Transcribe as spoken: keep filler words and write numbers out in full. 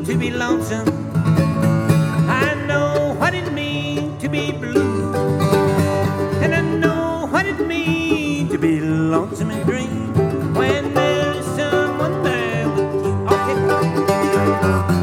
means to be lonesome. I know what it means to be blue. And I know what it means to be lonesome and green when there's someone there with you. Okay.